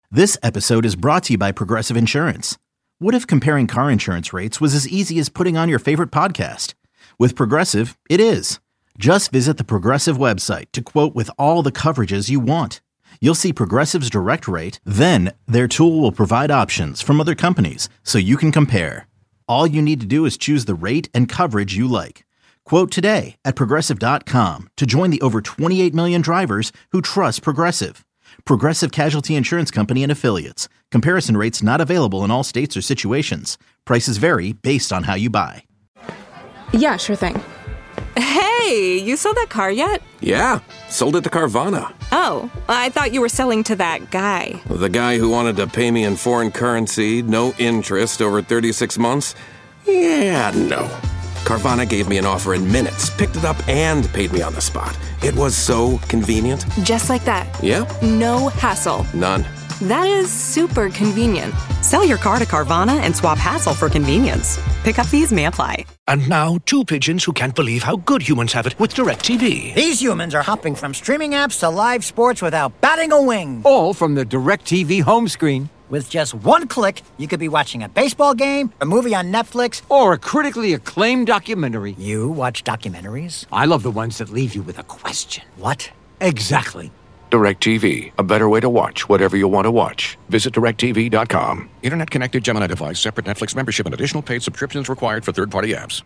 This episode is brought to you by Progressive Insurance. What if comparing car insurance rates was as easy as putting on your favorite podcast? With Progressive, it is. Just visit the Progressive website to quote with all the coverages you want. You'll see Progressive's direct rate, then their tool will provide options from other companies so you can compare. All you need to do is choose the rate and coverage you like. Quote today at Progressive.com to join the over 28 million drivers who trust Progressive. Progressive Casualty Insurance Company and Affiliates. Comparison rates not available in all states or situations. Prices vary based on how you buy. Yeah, sure thing. Hey, you sold that car yet? Yeah, sold it to Carvana. Oh, I thought you were selling to that guy. The guy who wanted to pay me in foreign currency, no interest, over 36 months? Yeah, no. Carvana gave me an offer in minutes, picked it up, and paid me on the spot. It was so convenient. Just like that. Yeah? No hassle. None. That is super convenient. Sell your car to Carvana and swap hassle for convenience. Pickup fees may apply. And now, two pigeons who can't believe how good humans have it with DirecTV. These humans are hopping from streaming apps to live sports without batting a wing. All from the DirecTV home screen. With just one click, you could be watching a baseball game, a movie on Netflix, or a critically acclaimed documentary. You watch documentaries? I love the ones that leave you with a question. What? Exactly. DirecTV, a better way to watch whatever you want to watch. Visit DirecTV.com. Internet connected Gemini device, separate Netflix membership, and additional paid subscriptions required for third-party apps.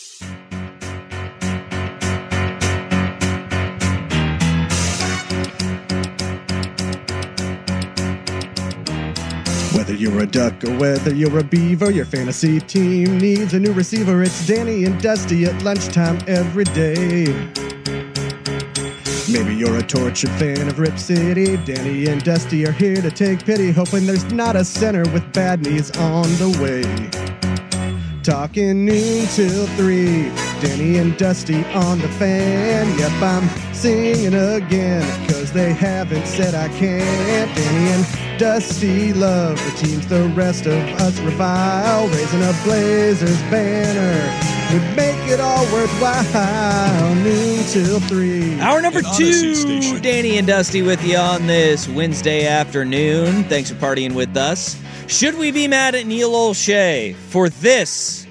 Whether you're a duck or whether you're a beaver, your fantasy team needs a new receiver. It's Danny and Dusty at lunchtime every day. Maybe you're a tortured fan of Rip City. Danny and Dusty are here to take pity, hoping there's not a center with bad knees on the way. Talking noon till 3, Danny and Dusty on the fan. Yep, I'm singing again, cause they haven't said I can't. Danny and Dusty love the teams the rest of us revile. Raising a Blazers banner would make it all worthwhile. Noon till 3. Hour number 2, Danny and Dusty with you on this Wednesday afternoon. Thanks for partying with us. Should we be mad at Neil Olshey for this?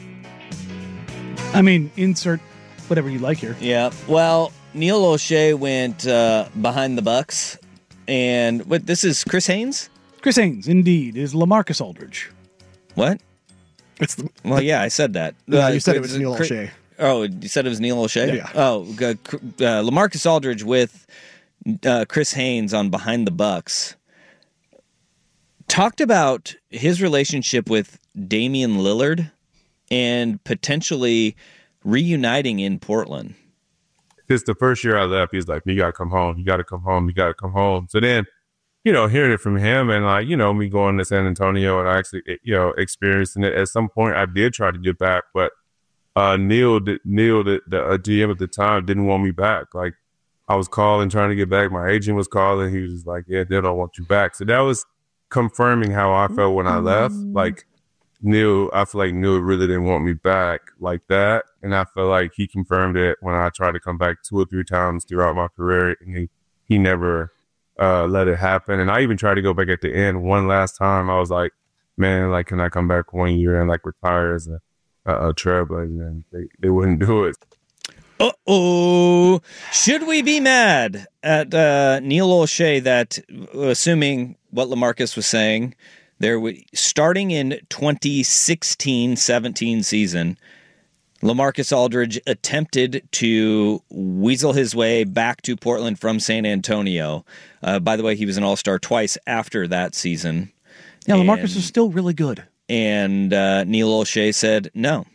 I mean, insert whatever you like here. Yeah, well, Neil Olshey went behind the Bucks, and what? This is Chris Haynes? Chris Haynes, indeed, is LaMarcus Aldridge. What? Well, yeah, I said that. You said it was Neil Olshey. Oh, you said it was Neil Olshey? Yeah. Oh, LaMarcus Aldridge with Chris Haynes on Behind the Bucks talked about his relationship with Damian Lillard and potentially reuniting in Portland. Just the first year I left, he's like, you got to come home. You got to come home. You got to come home. So then, hearing it from him and like, me going to San Antonio and actually, experiencing it. At some point, I did try to get back, but Neil, the GM at the time, didn't want me back. Like, I was calling, trying to get back. My agent was calling. He was just like, yeah, they don't want you back. So that was confirming how I felt when I left. Like, I feel like Neil really didn't want me back like that. And I feel like he confirmed it when I tried to come back 2 or 3 times throughout my career. And he never let it happen. And I even tried to go back at the end one last time. I was like, man, like, can I come back 1 year and like retire as a trailblazer? And they wouldn't do it. Uh-oh. Should we be mad at Neil Olshey that, assuming what LaMarcus was saying, starting in 2016-17 season, LaMarcus Aldridge attempted to weasel his way back to Portland from San Antonio. By the way, he was an All-Star twice after that season. Yeah, LaMarcus is still really good. And Neil Olshey said no.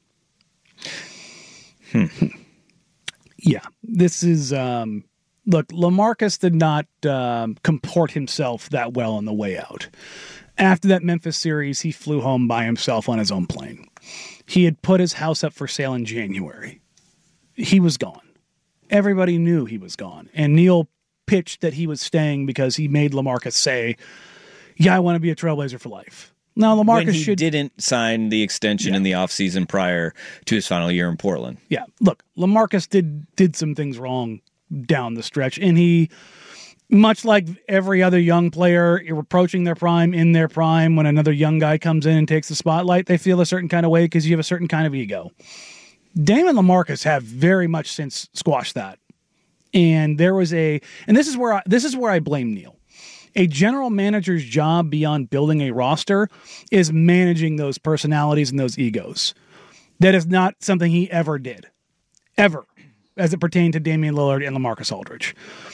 Yeah, this is... look, LaMarcus did not comport himself that well on the way out. After that Memphis series, he flew home by himself on his own plane. He had put his house up for sale in January. He was gone. Everybody knew he was gone. And Neil pitched that he was staying because he made LaMarcus say, yeah, I want to be a Trailblazer for life. Now, LaMarcus when he didn't sign the extension in the offseason prior to his final year in Portland. Yeah, look, LaMarcus did some things wrong down the stretch, and he Much like every other young player, you're approaching their prime, in their prime, when another young guy comes in and takes the spotlight, they feel a certain kind of way because you have a certain kind of ego. Dame and LaMarcus have very much since squashed that. And there was and this is where I blame Neil. A general manager's job beyond building a roster is managing those personalities and those egos. That is not something he ever did. Ever. As it pertained to Damian Lillard and LaMarcus Aldridge.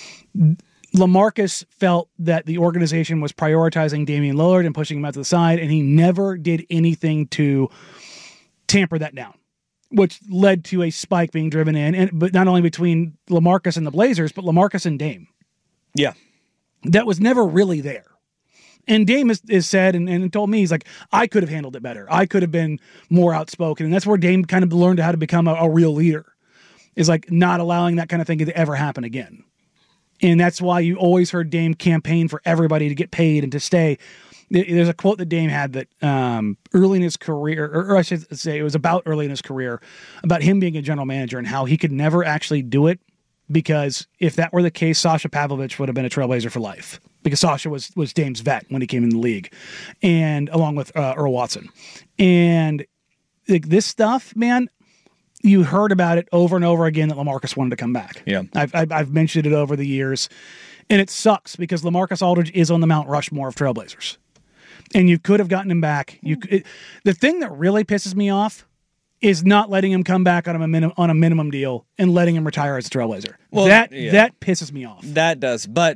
LaMarcus felt that the organization was prioritizing Damian Lillard and pushing him out to the side, and he never did anything to tamper that down, which led to a spike being driven in, but not only between LaMarcus and the Blazers, but LaMarcus and Dame. Yeah. That was never really there. And Dame is said and told me, he's like, I could have handled it better. I could have been more outspoken. And that's where Dame kind of learned how to become a real leader, is like not allowing that kind of thing to ever happen again. And that's why you always heard Dame campaign for everybody to get paid and to stay. There's a quote that Dame had that early in his career, or I should say it was about early in his career, about him being a general manager and how he could never actually do it, because if that were the case, Sasha Pavlovich would have been a Trailblazer for life, because Sasha was Dame's vet when he came in the league, and along with Earl Watson. And like, this stuff, man, you heard about it over and over again that LaMarcus wanted to come back. Yeah, I've mentioned it over the years, and it sucks because LaMarcus Aldridge is on the Mount Rushmore of Trailblazers, and you could have gotten him back. The thing that really pisses me off is not letting him come back on a minimum deal and letting him retire as a Trailblazer. Well, that pisses me off. That does, but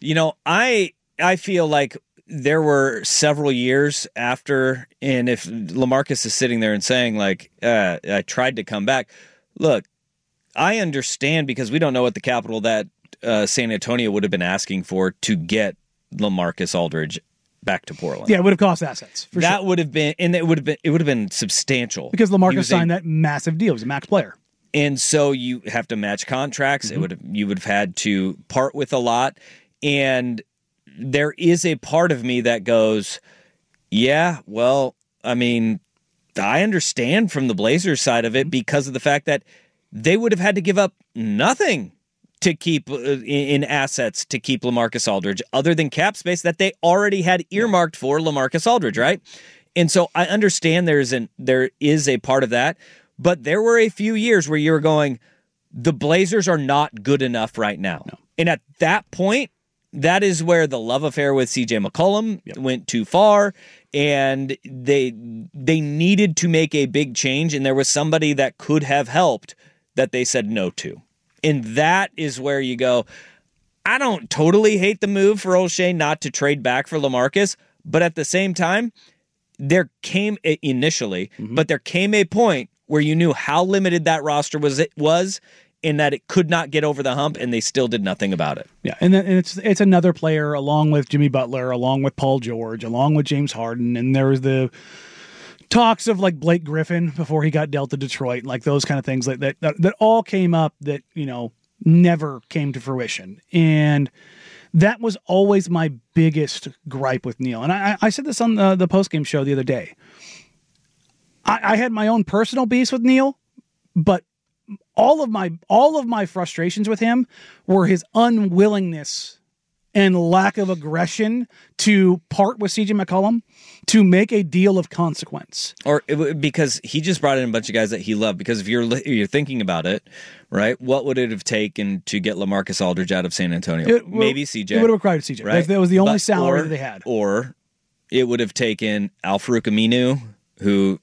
I feel like there were several years after, and if LaMarcus is sitting there and saying, like, I tried to come back, look, I understand, because we don't know what the capital that San Antonio would have been asking for to get LaMarcus Aldridge back to Portland. Yeah, it would have cost assets. That would have been, and it would have been substantial, because LaMarcus signed that massive deal. He was a max player. And so you have to match contracts. Mm-hmm. You would have had to part with a lot. And there is a part of me that goes, yeah, well, I mean, I understand from the Blazers side of it, because of the fact that they would have had to give up nothing to keep in assets to keep LaMarcus Aldridge, other than cap space that they already had earmarked for LaMarcus Aldridge, right? And so I understand there is a part of that, but there were a few years where you were going, the Blazers are not good enough right now. No. And at that point, that is where the love affair with CJ McCollum went too far, and they needed to make a big change, and there was somebody that could have helped that they said no to. And that is where you go, I don't totally hate the move for O'Shea not to trade back for LaMarcus, but at the same time, there came but there came a point where you knew how limited that roster was, in that it could not get over the hump, and they still did nothing about it. Yeah, and it's another player, along with Jimmy Butler, along with Paul George, along with James Harden, and there was the talks of like Blake Griffin before he got dealt to Detroit, like those kind of things like that all came up that, never came to fruition. And that was always my biggest gripe with Neil. And I said this on the postgame show the other day. I had my own personal beefs with Neil, but all of my frustrations with him were his unwillingness and lack of aggression to part with CJ McCollum, to make a deal of consequence. Or because he just brought in a bunch of guys that he loved. Because if you're thinking about it, right, what would it have taken to get LaMarcus Aldridge out of San Antonio? Maybe CJ. It would have required CJ. Right? That was the only salary that they had. Or it would have taken Al-Farouq Aminu, who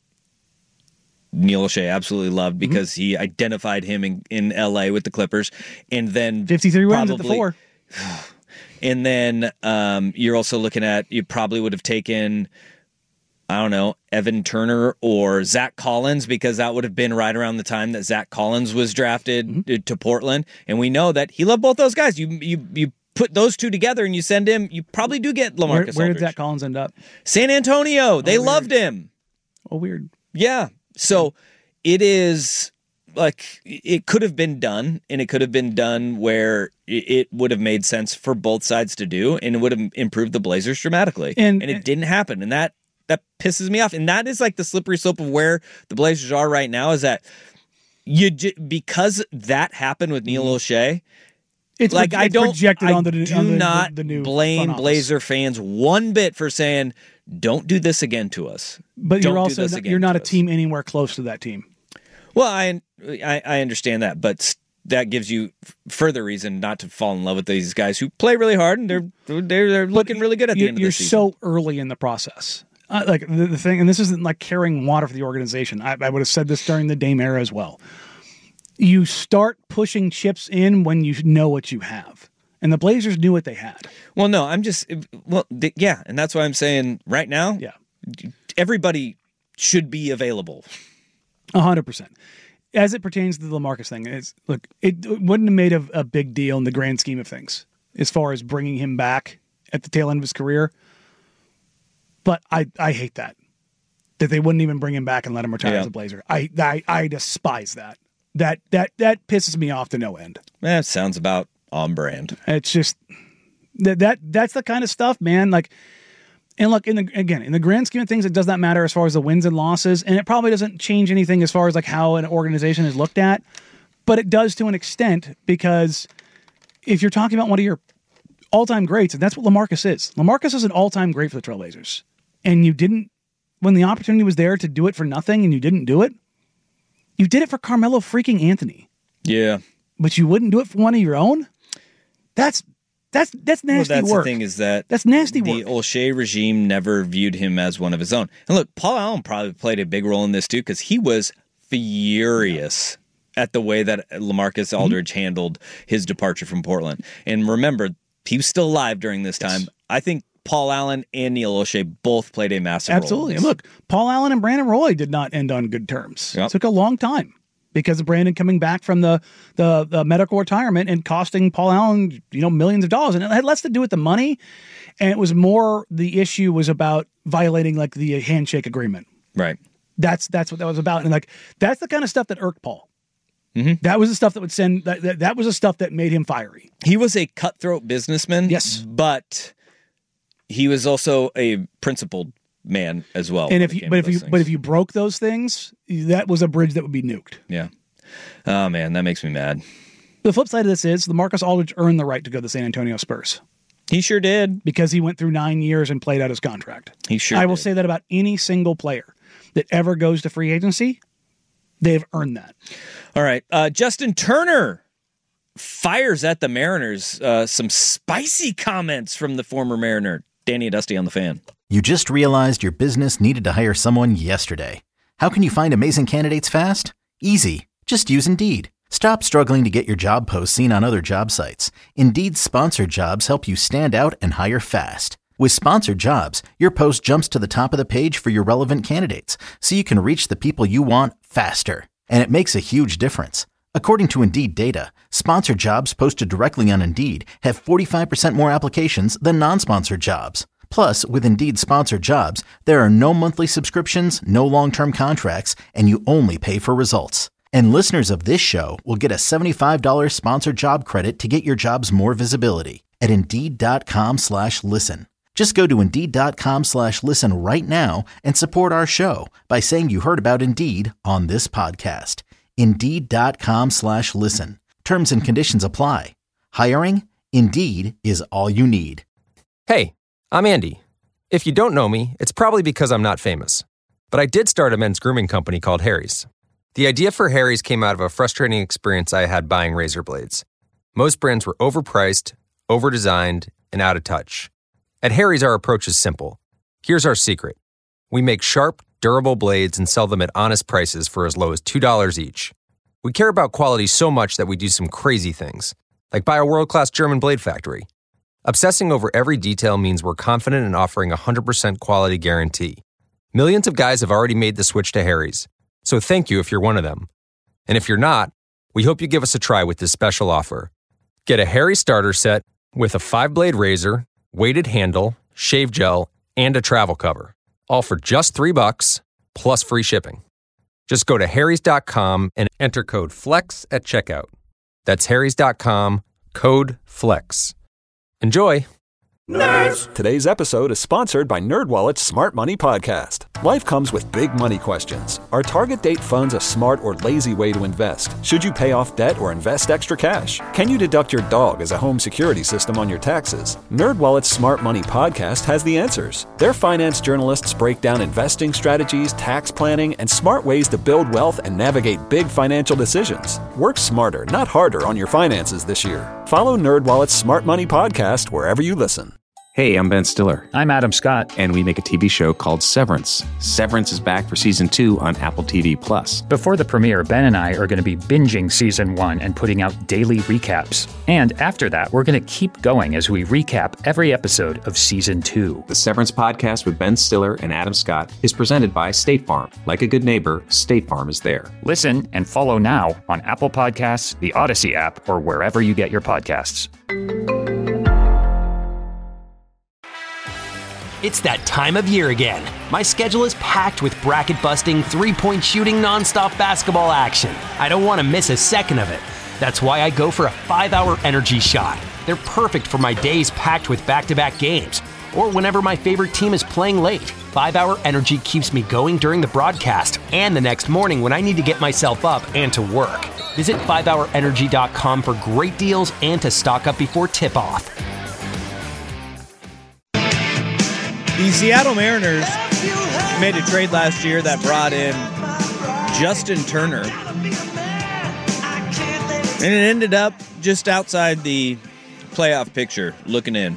Neil O'Shea absolutely loved, because he identified him in L.A. with the Clippers. And then 53 wins at the 4. And then you're also looking at, you probably would have taken, I don't know, Evan Turner or Zach Collins, because that would have been right around the time that Zach Collins was drafted to Portland. And we know that he loved both those guys. You put those two together and you send him, you probably do get LaMarcus Aldridge. Where did Zach Collins end up? San Antonio. They loved him. Oh, weird. Yeah. So it is like, it could have been done, and it could have been done where it would have made sense for both sides to do, and it would have improved the Blazers dramatically. And it didn't happen. And that pisses me off. And that is like the slippery slope of where the Blazers are right now, is that because that happened with Neil O'Shea, It's like I don't projected on the do on the, not the new blame front office. Blazer fans one bit for saying, "Don't do this again to us." But Don't you're do also this again you're not to a us." team anywhere close to that team. Well, I understand that, but that gives you further reason not to fall in love with these guys who play really hard and they're looking really good at the end of the season. You're so early in the process. Like the thing, and this isn't like carrying water for the organization. I would have said this during the Dame era as well. You start pushing chips in when you know what you have. And the Blazers knew what they had. Well, no, I'm just, yeah. And that's why I'm saying right now, everybody should be available. 100%. As it pertains to the LaMarcus thing, it wouldn't have made a big deal in the grand scheme of things as far as bringing him back at the tail end of his career. But I hate that they wouldn't even bring him back and let him retire as a Blazer. I despise that. That pisses me off to no end. That sounds about on brand. It's just that's the kind of stuff, man. Like, and look, in the grand scheme of things, it does not matter as far as the wins and losses, and it probably doesn't change anything as far as like how an organization is looked at. But it does to an extent, because if you're talking about one of your all-time greats, and that's what LaMarcus is. LaMarcus is an all-time great for the Trailblazers, and you didn't, when the opportunity was there to do it for nothing, and you didn't do it. You did it for Carmelo freaking Anthony. Yeah. But you wouldn't do it for one of your own? That's nasty well, that's work. The thing is that that's nasty work. The Olshey regime never viewed him as one of his own. And look, Paul Allen probably played a big role in this too, because he was furious at the way that LaMarcus Aldridge handled his departure from Portland. And remember, he was still alive during this time. I think Paul Allen and Neil Olshey both played a massive Absolutely. role. And look, Paul Allen and Brandon Roy did not end on good terms. It took a long time because of Brandon coming back from the medical retirement and costing Paul Allen, millions of dollars. And it had less to do with the money. And it was more, the issue was about violating like the handshake agreement. Right. That's what that was about. And like, that's the kind of stuff that irked Paul. Mm-hmm. That was the stuff that would send, that was the stuff that made him fiery. He was a cutthroat businessman. Yes. But he was also a principled man as well. And if you broke those things, that was a bridge that would be nuked. Yeah. Oh man, that makes me mad. The flip side of this is LaMarcus Aldridge earned the right to go to the San Antonio Spurs. He sure did, because he went through 9 years and played out his contract. He sure. I will say that about any single player that ever goes to free agency, they've earned that. All right, Justin Turner fires at the Mariners. Some spicy comments from the former Mariner. Danny and Dusty on the Fan. You just realized your business needed to hire someone yesterday. How can you find amazing candidates fast? Easy. Just use Indeed. Stop struggling to get your job posts seen on other job sites. Indeed's sponsored jobs help you stand out and hire fast. With sponsored jobs, your post jumps to the top of the page for your relevant candidates, so you can reach the people you want faster. And it makes a huge difference. According to Indeed data, sponsored jobs posted directly on Indeed have 45% more applications than non-sponsored jobs. Plus, with Indeed sponsored jobs, there are no monthly subscriptions, no long-term contracts, and you only pay for results. And listeners of this show will get a $75 sponsored job credit to get your jobs more visibility at Indeed.com/listen. Just go to Indeed.com/listen right now and support our show by saying you heard about Indeed on this podcast. Indeed.com/listen. Terms and conditions apply. Hiring? Indeed is all you need. Hey, I'm Andy. If you don't know me, it's probably because I'm not famous. But I did start a men's grooming company called Harry's. The idea for Harry's came out of a frustrating experience I had buying razor blades. Most brands were overpriced, overdesigned, and out of touch. At Harry's, our approach is simple. Here's our secret. We make sharp, durable blades and sell them at honest prices for as low as $2 each. We care about quality so much that we do some crazy things, like buy a world-class German blade factory. Obsessing over every detail means we're confident in offering a 100% quality guarantee. Millions of guys have already made the switch to Harry's, so thank you if you're one of them. And if you're not, we hope you give us a try with this special offer. Get a Harry's starter set with a 5-blade razor, weighted handle, shave gel, and a travel cover. All for just $3 plus free shipping. Just go to harrys.com and enter code FLEX at checkout. That's harrys.com, code FLEX. Enjoy. Nerds! Today's episode is sponsored by NerdWallet's Smart Money Podcast. Life comes with big money questions. Are target date funds a smart or lazy way to invest? Should you pay off debt or invest extra cash? Can you deduct your dog as a home security system on your taxes? NerdWallet's Smart Money podcast has the answers. Their finance journalists break down investing strategies, tax planning, and smart ways to build wealth and navigate big financial decisions. Work smarter, not harder on your finances this year. Follow NerdWallet's Smart Money podcast wherever you listen. Hey, I'm Ben Stiller. I'm Adam Scott. And we make a TV show called Severance. Severance is back for Season 2 on Apple TV+. Before the premiere, Ben and I are going to be binging Season 1 and putting out daily recaps. And after that, we're going to keep going as we recap every episode of Season 2. The Severance podcast with Ben Stiller and Adam Scott is presented by State Farm. Like a good neighbor, State Farm is there. Listen and follow now on Apple Podcasts, the Odyssey app, or wherever you get your podcasts. It's that time of year again. My schedule is packed with bracket-busting, three-point shooting, nonstop basketball action. I don't want to miss a second of it. That's why I go for a 5-hour energy shot. They're perfect for my days packed with back-to-back games, or whenever my favorite team is playing late. 5-hour energy keeps me going during the broadcast and the next morning when I need to get myself up and to work. Visit 5hourenergy.com for great deals and to stock up before tip-off. The Seattle Mariners made a trade last year that brought in Justin Turner. And it ended up just outside the playoff picture, looking in.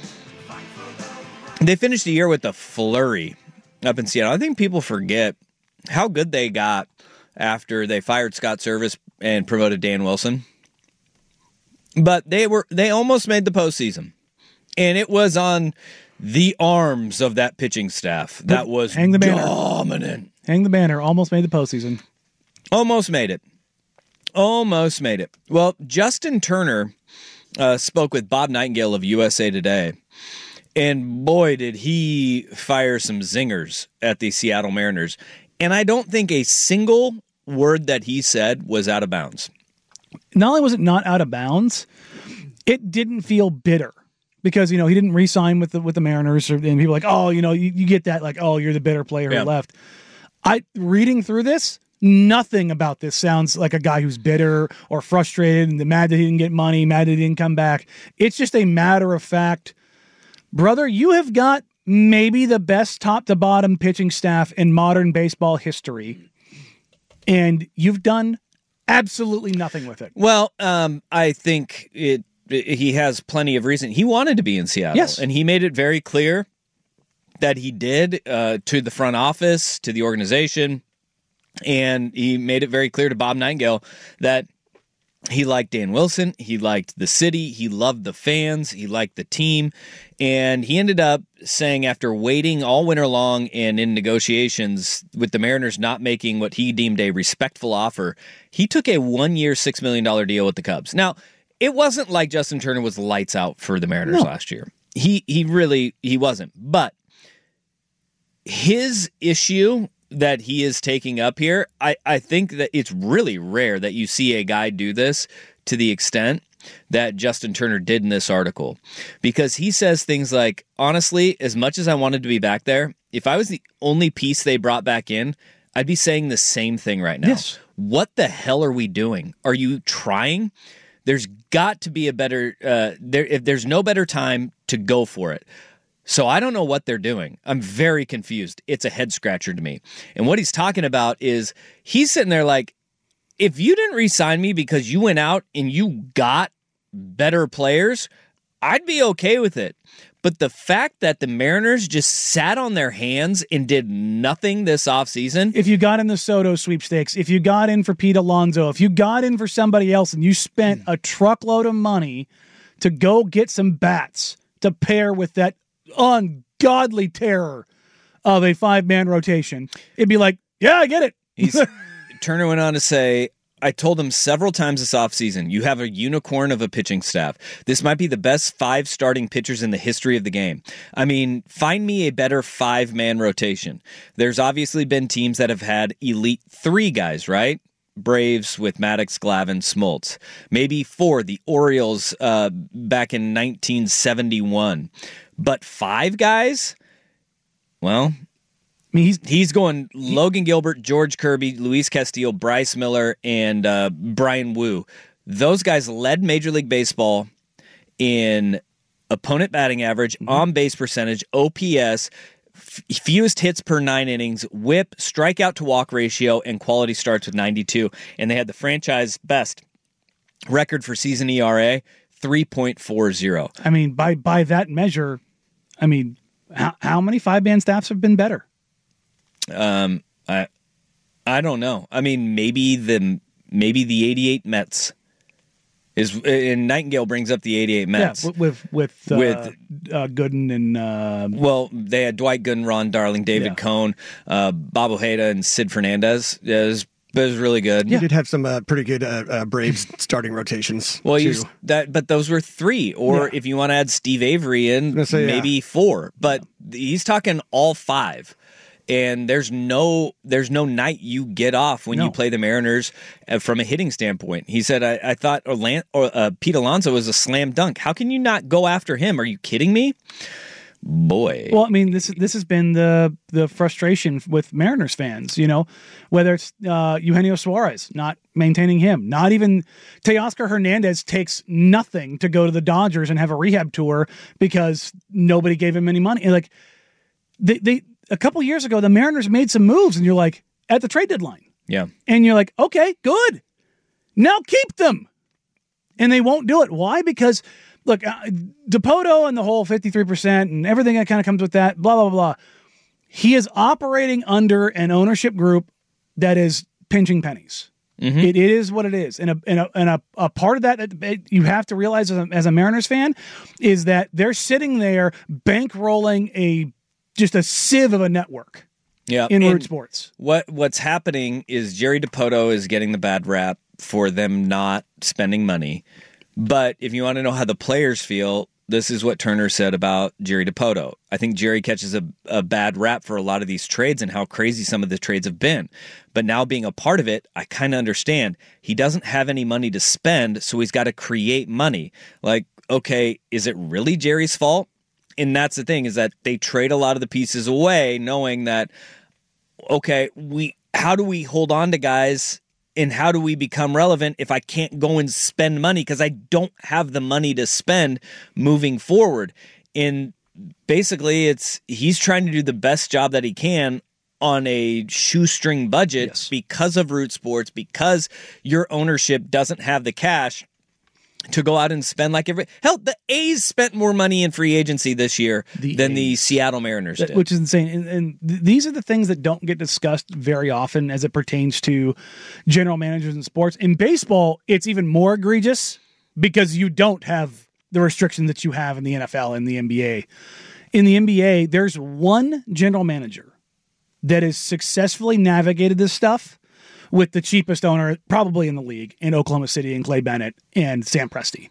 They finished the year with a flurry up in Seattle. I think people forget how good they got after they fired Scott Servais and promoted Dan Wilson. But they almost made the postseason. And it was on the arms of that pitching staff that was dominant. Hang the banner. Almost made the postseason. Almost made it. Almost made it. Well, Justin Turner spoke with Bob Nightingale of USA Today, and boy, did he fire some zingers at the Seattle Mariners. And I don't think a single word that he said was out of bounds. Not only was it not out of bounds, it didn't feel bitter. Because, he didn't re-sign with the Mariners, and people are like, oh, you get that, like, oh, you're the bitter player who left. Reading through this, nothing about this sounds like a guy who's bitter or frustrated and mad that he didn't get money, mad that he didn't come back. It's just a matter of fact. Brother, you have got maybe the best top-to-bottom pitching staff in modern baseball history, and you've done absolutely nothing with it. Well, I think he has plenty of reason. He wanted to be in Seattle. Yes. And he made it very clear that he did to the front office, to the organization. And he made it very clear to Bob Nightingale that he liked Dan Wilson. He liked the city. He loved the fans. He liked the team. And he ended up saying, after waiting all winter long and in negotiations with the Mariners not making what he deemed a respectful offer, he took a 1-year, $6 million deal with the Cubs. Now, it wasn't like Justin Turner was lights out for the Mariners last year. He really wasn't. But his issue that he is taking up here, I think that it's really rare that you see a guy do this to the extent that Justin Turner did in this article. Because he says things like, honestly, as much as I wanted to be back there, if I was the only piece they brought back in, I'd be saying the same thing right now. Yes. What the hell are we doing? Are you trying? There's got to be a better, if there's no better time to go for it. So I don't know what they're doing. I'm very confused. It's a head scratcher to me. And what he's talking about is he's sitting there like, if you didn't re-sign me because you went out and you got better players, I'd be okay with it. But the fact that the Mariners just sat on their hands and did nothing this offseason. If you got in the Soto sweepstakes, if you got in for Pete Alonso, if you got in for somebody else and you spent a truckload of money to go get some bats to pair with that ungodly terror of a 5-man rotation, it'd be like, yeah, I get it. Turner went on to say, I told him several times this offseason, you have a unicorn of a pitching staff. This might be the best 5 starting pitchers in the history of the game. I mean, find me a better 5-man rotation. There's obviously been teams that have had elite 3 guys, right? Braves with Maddox, Glavine, Smoltz. Maybe 4, the Orioles back in 1971. But 5 guys? Well, mean, he's going Logan Gilbert, George Kirby, Luis Castillo, Bryce Miller, and Brian Wu. Those guys led Major League Baseball in opponent batting average, on-base percentage, OPS, fewest hits per 9 innings, whip, strikeout to walk ratio, and quality starts with 92. And they had the franchise best record for season ERA, 3.40. I mean, by that measure, I mean, how many 5-man staffs have been better? I don't know. I mean, maybe the 88 Mets is, and Nightingale brings up the 88 Mets. Yeah, with Gooden and well, they had Dwight Gooden, Ron Darling, David Cohn, Bob Ojeda, and Sid Fernandez. It was really good. You did have some pretty good Braves starting rotations. Well, but those were 3, or if you want to add Steve Avery in, maybe 4. But he's talking all 5. And there's no night you get off when you play the Mariners from a hitting standpoint. He said, I thought Pete Alonso was a slam dunk. How can you not go after him? Are you kidding me? Boy. Well, I mean, this has been the frustration with Mariners fans, whether it's Eugenio Suarez not maintaining him, not even Teoscar Hernandez takes nothing to go to the Dodgers and have a rehab tour because nobody gave him any money. And like they a couple years ago, the Mariners made some moves, and you're like, at the trade deadline. Yeah. And you're like, okay, good. Now keep them. And they won't do it. Why? Because, look, Dipoto and the whole 53% and everything that kind of comes with that, blah, blah, blah. He is operating under an ownership group that is pinching pennies. Mm-hmm. It is what it is. And a part of that you have to realize as a Mariners fan is that they're sitting there bankrolling just a sieve of a network in Root Sports. What's happening is Jerry Dipoto is getting the bad rap for them not spending money. But if you want to know how the players feel, this is what Turner said about Jerry Dipoto. I think Jerry catches a bad rap for a lot of these trades and how crazy some of the trades have been. But now being a part of it, I kind of understand. He doesn't have any money to spend, so he's got to create money. Like, okay, is it really Jerry's fault? And that's the thing, is that they trade a lot of the pieces away knowing that, okay, how do we hold on to guys and how do we become relevant if I can't go and spend money because I don't have the money to spend moving forward? And basically he's trying to do the best job that he can on a shoestring budget because of Root Sports, because your ownership doesn't have the cash to go out and spend hell, the A's spent more money in free agency this year than the Seattle Mariners did. Which is insane. And these are the things that don't get discussed very often as it pertains to general managers in sports. In baseball, it's even more egregious because you don't have the restrictions that you have in the NFL and the NBA. In the NBA, there's one general manager that has successfully navigated this stuff with the cheapest owner probably in the league in Oklahoma City and Clay Bennett and Sam Presti.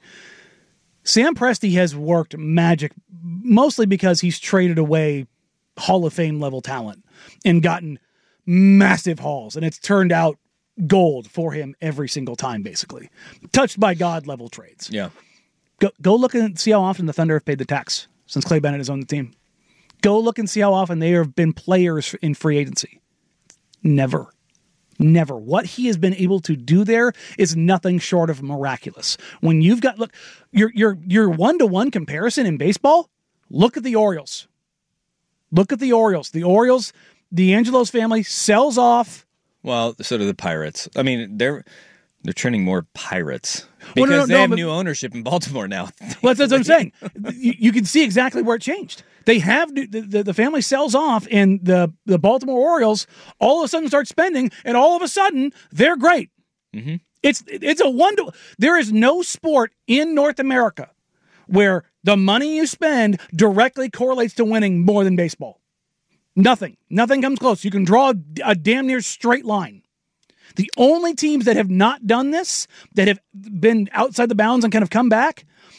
Sam Presti has worked magic mostly because he's traded away Hall of Fame level talent and gotten massive hauls, and it's turned out gold for him every single time, basically. Touched by God level trades. Yeah. Go look and see how often the Thunder have paid the tax since Clay Bennett has owned the team. Go look and see how often they have been players in free agency. Never. What he has been able to do there is nothing short of miraculous. When you've got, look, your one-to-one comparison in baseball, look at the Orioles. Look at the Orioles. The Orioles, the Angelos family sells off. Well, so do the Pirates. I mean, they're trending more Pirates because they have new ownership in Baltimore now. Well, that's what I'm saying. You can see exactly where it changed. They have the family sells off, and the Baltimore Orioles all of a sudden start spending, and all of a sudden they're great. Mm-hmm. It's a wonder. There is no sport in North America where the money you spend directly correlates to winning more than baseball. Nothing comes close. You can draw a damn near straight line. The only teams that have not done this, that have been outside the bounds and kind of come back,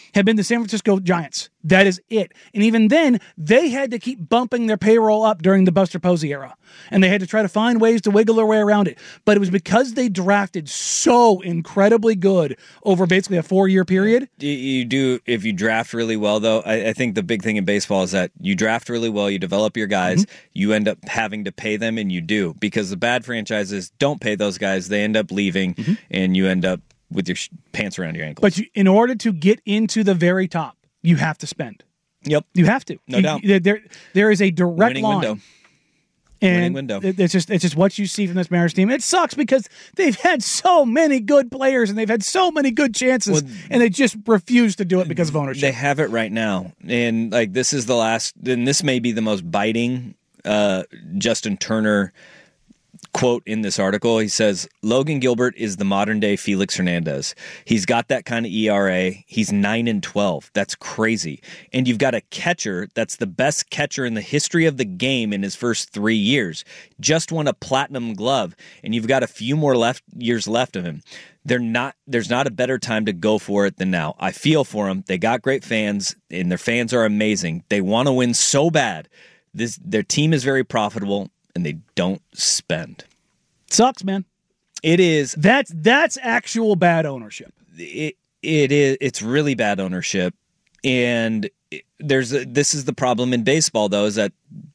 have been the San Francisco Giants. That is it. And even then, they had to keep bumping their payroll up during the Buster Posey era. And they had to try to find ways to wiggle their way around it. But it was because they drafted so incredibly good over basically a 4-year period. You do, if you draft really well, though, I think the big thing in baseball is that you draft really well, you develop your guys, you end up having to pay them, and you do. Because the bad franchises don't pay those guys. They end up leaving, and you end up with your pants around your ankles. But in order to get into the very top, you have to spend. Yep. You have to. No doubt. There is a direct Winning line. window. And Winning window. It's just what you see from this Mariners team. It sucks because they've had so many good players and they've had so many good chances, and they just refuse to do it because of ownership. They have it right now. And like this is the last, and this may be the most biting Justin Turner quote in this article. He says, Logan Gilbert is the modern day Felix Hernandez. He's got that kind of ERA. He's 9-12. That's crazy. And you've got a catcher that's the best catcher in the history of the game in his first 3 years. Just won a platinum glove, and you've got a few more years left of him. There's not a better time to go for it than now. I feel for them. They got great fans, and their fans are amazing. They want to win so bad. Their team is very profitable, and they don't spend. Sucks, man. It is. That's actual bad ownership. It is. It's really bad ownership, and this is the problem in baseball, though, is that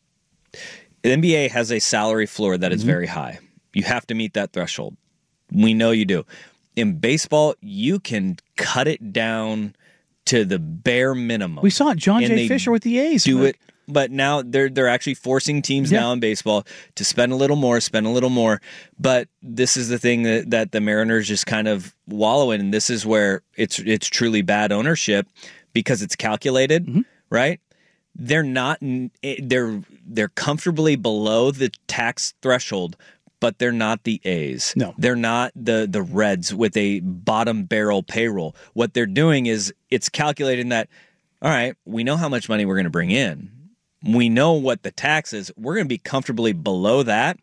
the NBA has a salary floor that is very high. You have to meet that threshold. We know you do. In baseball, you can cut it down to the bare minimum. We saw it, John J. Fisher with the A's. Do it. But now they're actually forcing teams now in baseball to spend a little more. But this is the thing that the Mariners just kind of wallow in, and this is where it's truly bad ownership because it's calculated, right? They're not. They're comfortably below the tax threshold, but they're not the A's. No, they're not the Reds with a bottom barrel payroll. What they're doing is it's calculating that. All right, we know how much money we're going to bring in. We know what the tax is. We're going to be comfortably below that,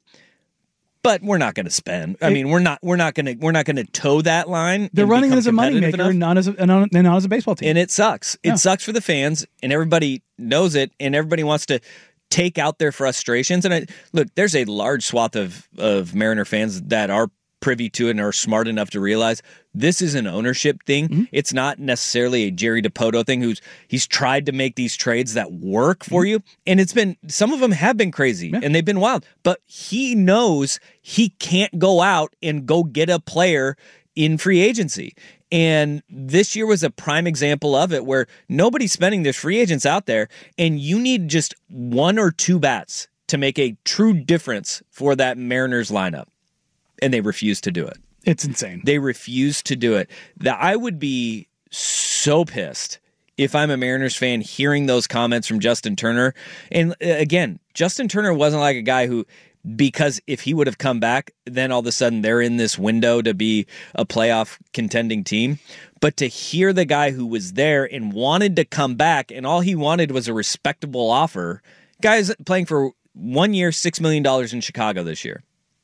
but we're not going to spend. I mean, we're not going to toe that line. They're running it as a moneymaker, not as a baseball team, and it sucks. It sucks for the fans, and everybody knows it, and everybody wants to take out their frustrations. And look, there's a large swath of Mariner fans that are privy to it and are smart enough to realize this is an ownership thing. It's not necessarily a Jerry DiPoto thing he's tried to make these trades that work for you. And some of them have been crazy and they've been wild, but he knows he can't go out and go get a player in free agency. And this year was a prime example of it where nobody's spending. There's free agents out there and you need just 1 or 2 bats to make a true difference for that Mariners lineup. And they refuse to do it. It's insane. They refuse to do it. I would be so pissed if I'm a Mariners fan hearing those comments from Justin Turner. And again, Justin Turner wasn't like a guy who, because if he would have come back, then all of a sudden they're in this window to be a playoff contending team. But to hear the guy who was there and wanted to come back and all he wanted was a respectable offer. Guy's playing for 1 year, $6 million in Chicago this year.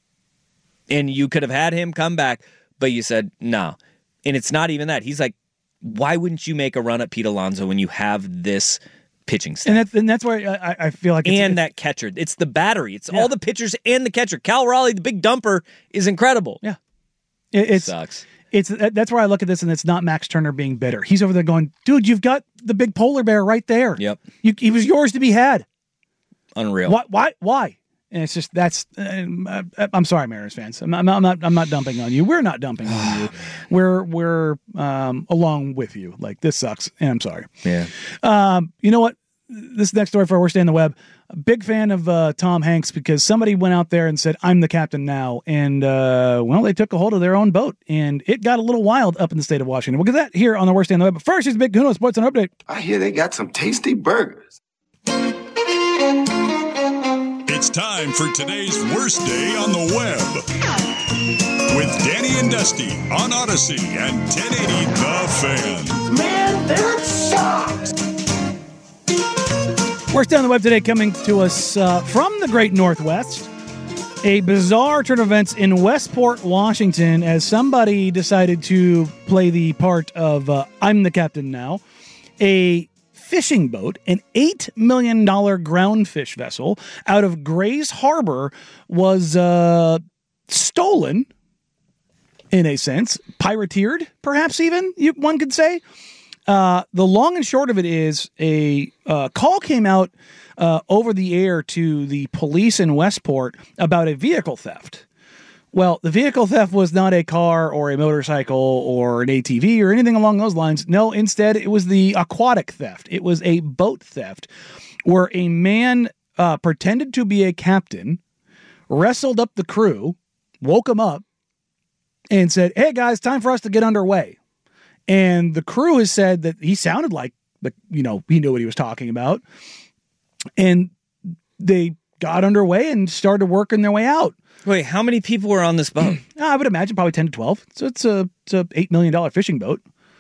And you could have had him come back, but you said no. And it's not even that. He's like, why wouldn't you make a run at Pete Alonso when you have this pitching staff? And that's why I feel like that catcher. It's the battery. It's all the pitchers and the catcher. Cal Raleigh, the big dumper, is incredible. Yeah. It sucks. That's where I look at this, and it's not Max Turner being bitter. He's over there going, dude, you've got the big polar bear right there. Yep. He was yours to be had. Unreal. Why? And it's just I'm sorry, Mariners fans. I'm not dumping on you. We're not dumping on you. We're along with you. Like, this sucks, and I'm sorry. Yeah. You know what? This next story for our Worst Day on the Web. A big fan of Tom Hanks because somebody went out there and said, "I'm the captain now," and they took a hold of their own boat, and it got a little wild up in the state of Washington. We'll get that here on the Worst Day on the Web. But first, here's Big Kahuna Sports Center update. I hear they got some tasty burgers. It's time for today's Worst Day on the Web with Danny and Dusty on Odyssey and 1080 The Fan. Man, that sucks! Worst Day on the Web today coming to us from the Great Northwest. A bizarre turn of events in Westport, Washington, as somebody decided to play the part of I'm the captain now. a fishing boat, an $8 million ground fish vessel out of Grays Harbor was stolen, in a sense, pirateered, perhaps even, one could say. The long and short of it is a call came out over the air to the police in Westport about a vehicle theft. Well, the vehicle theft was not a car or a motorcycle or an ATV or anything along those lines. No, instead, it was the aquatic theft. It was a boat theft where a man pretended to be a captain, wrestled up the crew, woke them up, and said, "Hey, guys, time for us to get underway." And the crew has said that he sounded like, he knew what he was talking about. And they got underway and started working their way out. Wait, how many people were on this boat? I would imagine probably 10 to 12. So it's a $8 million fishing boat.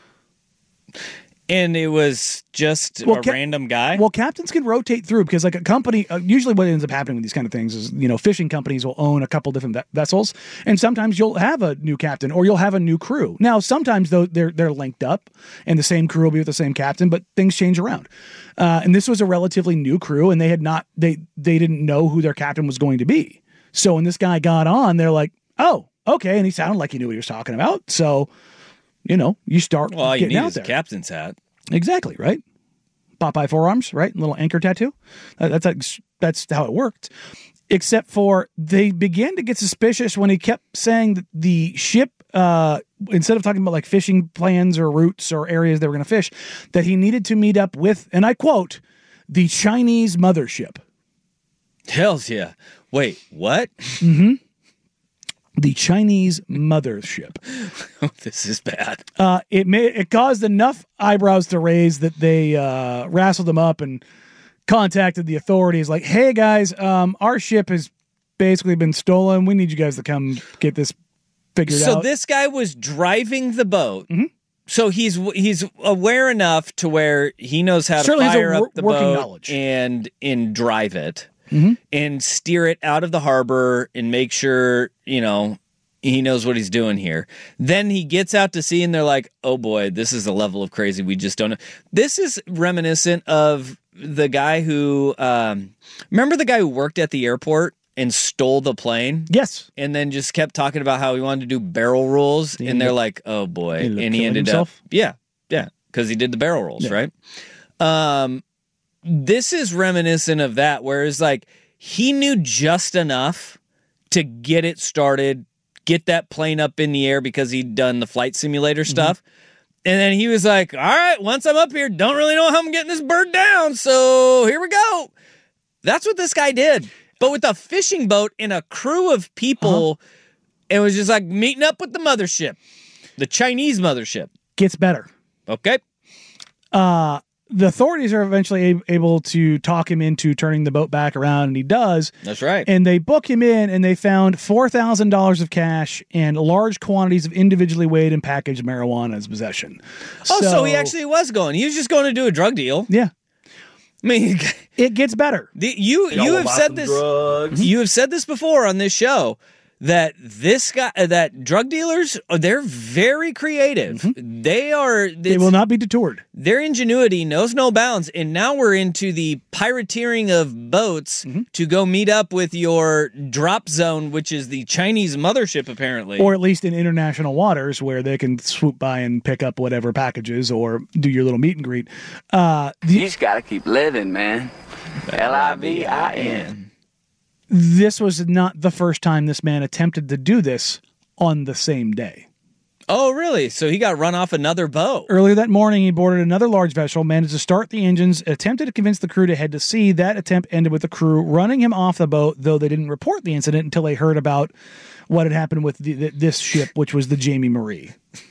And it was just a random guy? Well, captains can rotate through because like a company, usually what ends up happening with these kind of things is, fishing companies will own a couple different vessels. And sometimes you'll have a new captain or you'll have a new crew. Now, sometimes though they're linked up and the same crew will be with the same captain, but things change around. And this was a relatively new crew and they didn't know who their captain was going to be. So when this guy got on, they're like, "Oh, okay." And he sounded like he knew what he was talking about. So, you start getting out there. Captain's hat. Exactly, right? Popeye forearms, right? Little anchor tattoo. That's how it worked. Except for they began to get suspicious when he kept saying that the ship, instead of talking about like fishing plans or routes or areas they were going to fish, that he needed to meet up with, and I quote, the Chinese mothership. Hells yeah. Wait, what? Mm-hmm. The Chinese mothership. This is bad. It caused enough eyebrows to raise that they rassled them up and contacted the authorities like, "Hey guys, our ship has basically been stolen. We need you guys to come get this figured out." So this guy was driving the boat. Mm-hmm. So he's aware enough to where he knows how to fire up the boat and drive it. Mm-hmm. And steer it out of the harbor and make sure, he knows what he's doing here. Then he gets out to sea and they're like, "Oh boy, this is a level of crazy we just don't know." This is reminiscent of the guy who, remember the guy who worked at the airport and stole the plane? Yes. And then just kept talking about how he wanted to do barrel rolls. And they're like, "Oh boy." And he ended up, yeah, because he did the barrel rolls, right? This is reminiscent of that, whereas like he knew just enough to get it started, get that plane up in the air because he'd done the flight simulator stuff. And then he was like, "All right, once I'm up here, don't really know how I'm getting this bird down. So here we go." That's what this guy did. But with a fishing boat and a crew of people, it was just like meeting up with the mothership, the Chinese mothership. Gets better. Okay. The authorities are eventually able to talk him into turning the boat back around, and he does. That's right. And they book him in, and they found $4,000 of cash and large quantities of individually weighed and packaged marijuana in his possession. Oh, so he actually was going. He was just going to do a drug deal. Yeah. I mean, it gets better. You have said this. Drugs. You have said this before on this show. That this guy, that drug dealers, they're very creative. Mm-hmm. They will not be detoured. Their ingenuity knows no bounds. And now we're into the pirateering of boats to go meet up with your drop zone, which is the Chinese mothership, apparently. Or at least in international waters where they can swoop by and pick up whatever packages or do your little meet and greet. You just got to keep living, man. LIVIN. This was not the first time this man attempted to do this on the same day. Oh, really? So he got run off another boat. Earlier that morning, he boarded another large vessel, managed to start the engines, attempted to convince the crew to head to sea. That attempt ended with the crew running him off the boat, though they didn't report the incident until they heard about what had happened with this ship, which was the Jamie Marie.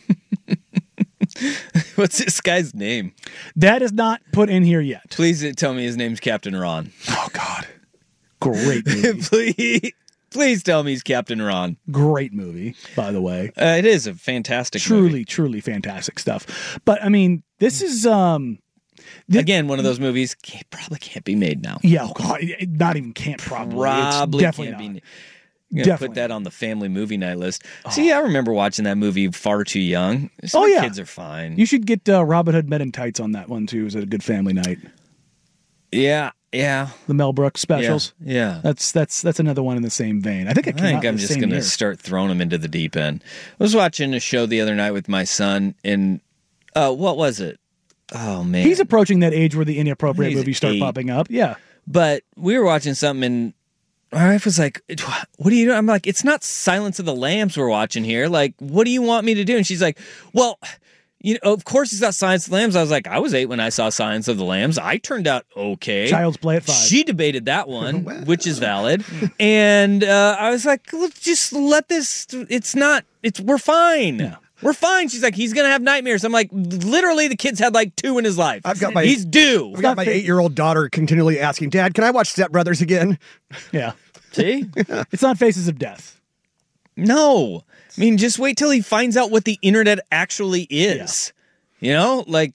What's this guy's name? That is not put in here yet. Please tell me his name's Captain Ron. Oh, God. Great movie. Please tell me he's Captain Ron. Great movie, by the way. It is a fantastic movie. Truly fantastic stuff. But, I mean, this is... again, one of those movies probably can't be made now. Yeah, oh God, not even can't probably. Probably it's definitely can't not. be. Put that on the family movie night list. See, I remember watching that movie far too young. So kids are fine. You should get Robin Hood Men in Tights on that one too. Is it a good family night? Yeah. The Mel Brooks specials. Yeah. That's another one in the same vein. I think I'm just going to start throwing them into the deep end. I was watching a show the other night with my son, and what was it? Oh man, he's approaching that age where the inappropriate movies start popping up. Yeah, but we were watching something, and my wife was like, "What are you doing?" I'm like, "It's not Silence of the Lambs we're watching here. Like, what do you want me to do?" And she's like, "Well, of course it's not Silence of the Lambs." I was like, "I was 8 when I saw Silence of the Lambs. I turned out okay." Child's Play at 5. She debated that one, which is valid, and I was like, "Just let this. We're fine." Yeah. We're fine. She's like, he's going to have nightmares. I'm like, literally, the kid's had like 2 in his life. He's due. I've got my 8-year-old daughter continually asking, Dad, can I watch Step Brothers again? Yeah. See? It's not Faces of Death. No. I mean, just wait till he finds out what the internet actually is. Yeah. Like,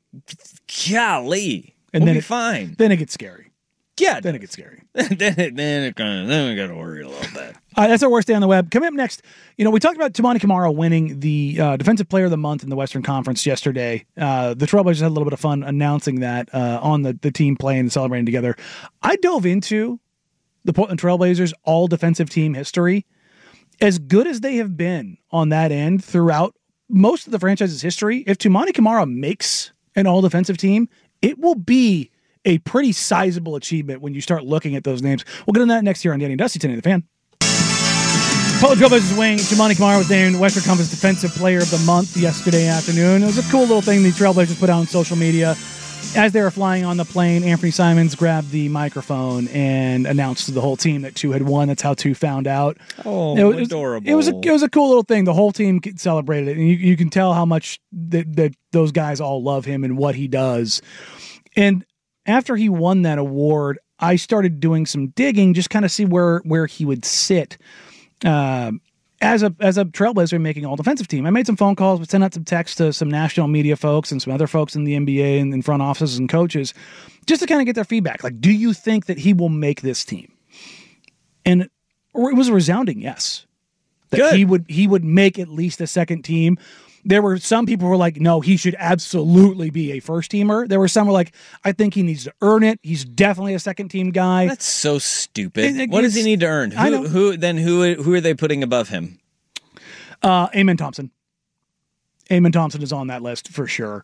golly. And we'll then be fine. Then it gets scary. Yeah. Then it gets scary. then we got to worry a little bit. That's our worst day on the web. Coming up next, we talked about Toumani Camara winning the Defensive Player of the Month in the Western Conference yesterday. The Trailblazers had a little bit of fun announcing that on the team playing and celebrating together. I dove into the Portland Trailblazers all defensive team history. As good as they have been on that end throughout most of the franchise's history, if Toumani Camara makes an all defensive team, it will be a pretty sizable achievement when you start looking at those names. We'll get into that next year on Danny and Dusty, Today the Fan. Portland Trailblazers wing Toumani Camara was named Western Conference Defensive Player of the Month yesterday afternoon. It was a cool little thing the Trailblazers put out on social media. As they were flying on the plane, Anthony Simons grabbed the microphone and announced to the whole team that 2 had won. That's how 2 found out. Oh, adorable. It was a cool little thing. The whole team celebrated it, and you can tell how much that those guys all love him and what he does. And after he won that award, I started doing some digging, just kind of see where he would sit as a Trailblazer making all defensive team. I made some phone calls, but sent out some texts to some national media folks and some other folks in the NBA and in front offices and coaches, just to kind of get their feedback. Like, do you think that he will make this team? And it was a resounding yes. That Good. He would make at least a second team. There were some people who were like, no, he should absolutely be a first teamer. There were some who were like, I think he needs to earn it. He's definitely a second team guy. That's so stupid. What does he need to earn? Who are they putting above him? Amen Thompson. Amen Thompson is on that list for sure.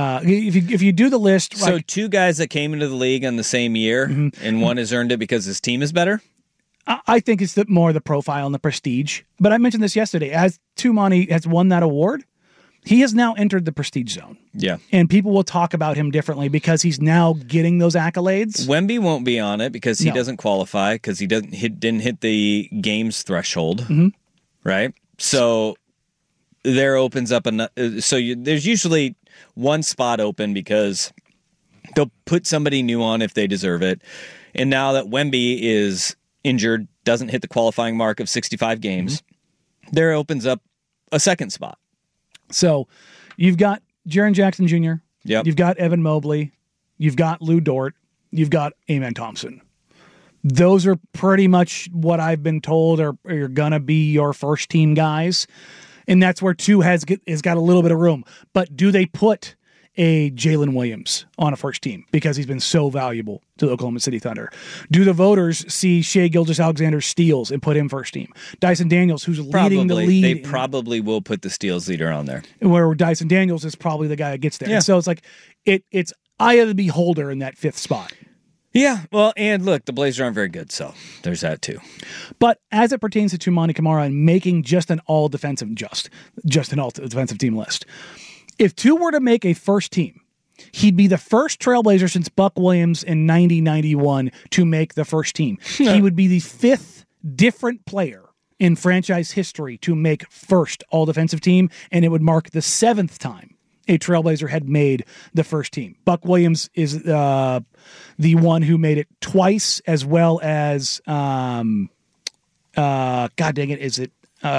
If you do the list, so 2 guys that came into the league on the same year, and one has earned it because his team is better. I think it's more the profile and the prestige. But I mentioned this yesterday. As Toumani has won that award, he has now entered the prestige zone. Yeah. And people will talk about him differently because he's now getting those accolades. Wemby won't be on it because he doesn't qualify because he didn't hit the games threshold. Mm-hmm. Right? So there opens up there's usually one spot open because they'll put somebody new on if they deserve it. And now that Wemby is injured, doesn't hit the qualifying mark of 65 games, there opens up a second spot. So you've got Jaren Jackson Jr., Yep. You've got Evan Mobley, you've got Lou Dort, you've got Amen Thompson. Those are pretty much what I've been told are going to be your first team guys. And that's where 2 has got a little bit of room. But do they put a Jalen Williams on a first team because he's been so valuable to the Oklahoma City Thunder? Do the voters see Shai Gilgeous-Alexander steals and put him first team? Dyson Daniels, who's leading the lead. They probably will put the steals leader on there. Where Dyson Daniels is probably the guy that gets there. Yeah. And so it's like, it's eye of the beholder in that 5th spot. Yeah, well, and look, the Blazers aren't very good, so there's that too. But as it pertains to Toumani Camara and making just an all defensive team list, if 2 were to make a first team, he'd be the first Trailblazer since Buck Williams in 90-91 to make the first team. He would be the 5th different player in franchise history to make first all defensive team, and it would mark the 7th time a Trailblazer had made the first team. Buck Williams is the one who made it twice, as well as God dang it, is it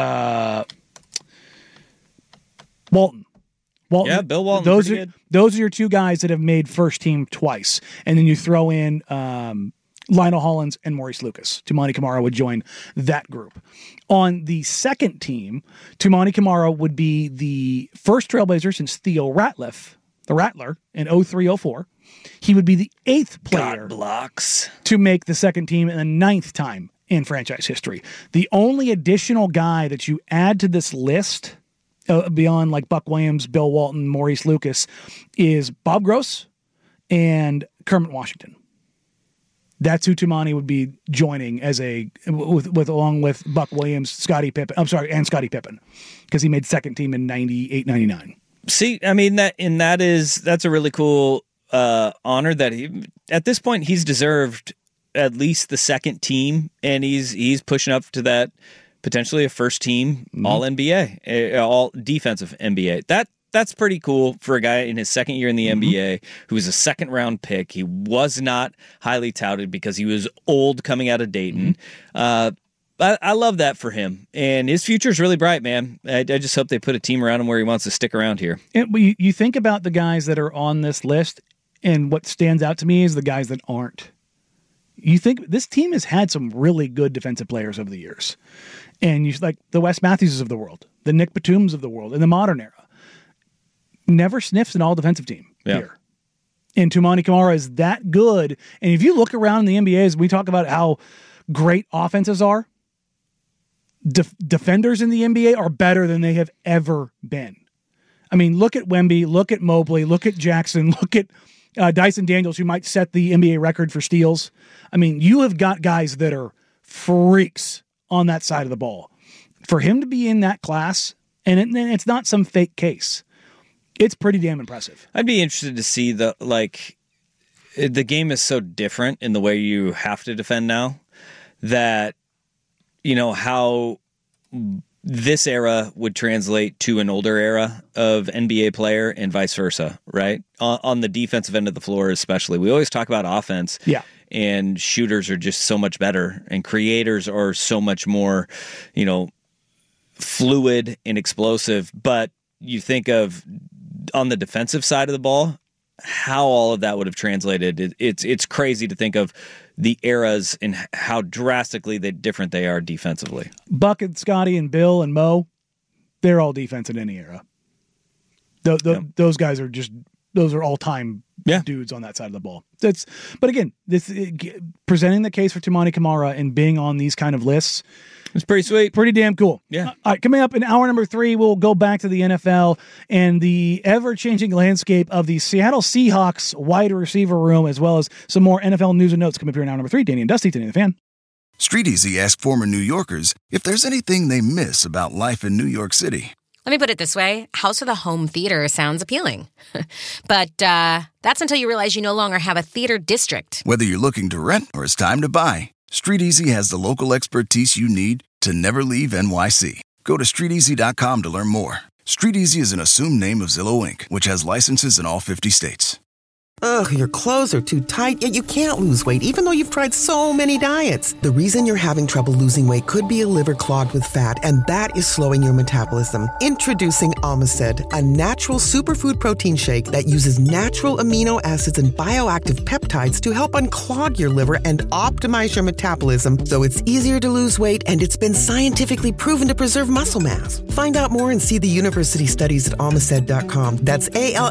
Walton? Yeah, Bill Walton. Those are your 2 guys that have made first team twice, and then you throw in Lionel Hollins and Maurice Lucas. Toumani Camara would join that group. On the second team, Toumani Camara would be the first Trailblazer since Theo Ratliff, the Rattler, in 03-04. He would be the 8th player to make the second team and the 9th time in franchise history. The only additional guy that you add to this list beyond like Buck Williams, Bill Walton, Maurice Lucas is Bob Gross and Kermit Washington. That's who Toumani would be joining as along with Buck Williams, Scottie Pippen. I'm sorry, and Scottie Pippen, because he made second team in 98, 99. See, I mean that's a really cool honor that he at this point he's deserved at least the second team, and he's pushing up to that potentially a first team all NBA, all defensive NBA. That's pretty cool for a guy in his second year in the NBA who was a second round pick. He was not highly touted because he was old coming out of Dayton. I love that for him, and his future is really bright, man. I just hope they put a team around him where he wants to stick around here. You think about the guys that are on this list, and what stands out to me is the guys that aren't. You think this team has had some really good defensive players over the years, and you like the Wes Matthewses of the world, the Nick Batums of the world in the modern era. Never sniffs an all-defensive team here. And Toumani Camara is that good. And if you look around in the NBA, as we talk about how great offenses are, defenders in the NBA are better than they have ever been. I mean, look at Wemby, look at Mobley, look at Jackson, look at Dyson Daniels, who might set the NBA record for steals. I mean, you have got guys that are freaks on that side of the ball. For him to be in that class, and it's not some fake case, it's pretty damn impressive. I'd be interested to see the game is so different in the way you have to defend now that, you know, how this era would translate to an older era of NBA player and vice versa, right? On the defensive end of the floor especially. We always talk about offense. Yeah. And shooters are just so much better, and creators are so much more, you know, fluid and explosive. But you think of on the defensive side of the ball, how all of that would have translated. It's crazy to think of the eras and how drastically different they are defensively. Buck and Scotty and Bill and Mo, they're all defense in any era. Those guys are those are all-time dudes on that side of the ball. But again, presenting the case for Toumani Camara and being on these kind of lists, it's pretty sweet. Pretty damn cool. Yeah. All right, coming up in hour number 3, we'll go back to the NFL and the ever-changing landscape of the Seattle Seahawks wide receiver room, as well as some more NFL news and notes coming up here in hour number 3. Danny and Dusty, Danny the Fan. StreetEasy asked former New Yorkers if there's anything they miss about life in New York City. Let me put it this way. House with a home theater sounds appealing. But that's until you realize you no longer have a theater district. Whether you're looking to rent or it's time to buy, StreetEasy has the local expertise you need to never leave NYC. Go to StreetEasy.com to learn more. StreetEasy is an assumed name of Zillow Inc., which has licenses in all 50 states. Ugh, your clothes are too tight, yet you can't lose weight even though you've tried so many diets. The reason you're having trouble losing weight could be a liver clogged with fat, and that is slowing your metabolism. Introducing Omicid, a natural superfood protein shake that uses natural amino acids and bioactive peptides to help unclog your liver and optimize your metabolism so it's easier to lose weight, and it's been scientifically proven to preserve muscle mass. Find out more and see the university studies at Omicid.com. That's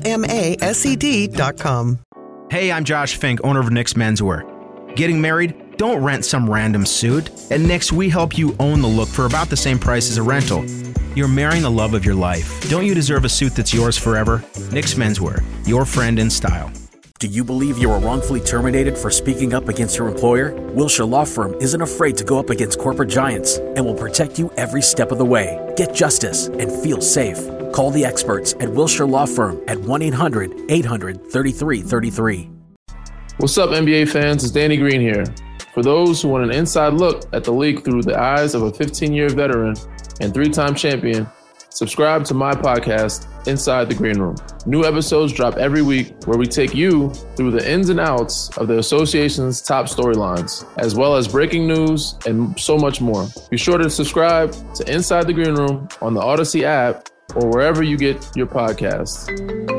ALMASED.com. Hey, I'm Josh Fink, owner of Nick's Menswear. Getting married? Don't rent some random suit. At Nick's, we help you own the look for about the same price as a rental. You're marrying the love of your life. Don't you deserve a suit that's yours forever? Nick's Menswear, your friend in style. Do you believe you were wrongfully terminated for speaking up against your employer? Wilshire Law Firm isn't afraid to go up against corporate giants and will protect you every step of the way. Get justice and feel safe. Call the experts at Wilshire Law Firm at 1-800-800-3333. What's up, NBA fans? It's Danny Green here. For those who want an inside look at the league through the eyes of a 15-year veteran and 3-time champion, subscribe to my podcast, Inside the Green Room. New episodes drop every week where we take you through the ins and outs of the association's top storylines, as well as breaking news and so much more. Be sure to subscribe to Inside the Green Room on the Odyssey app or wherever you get your podcasts.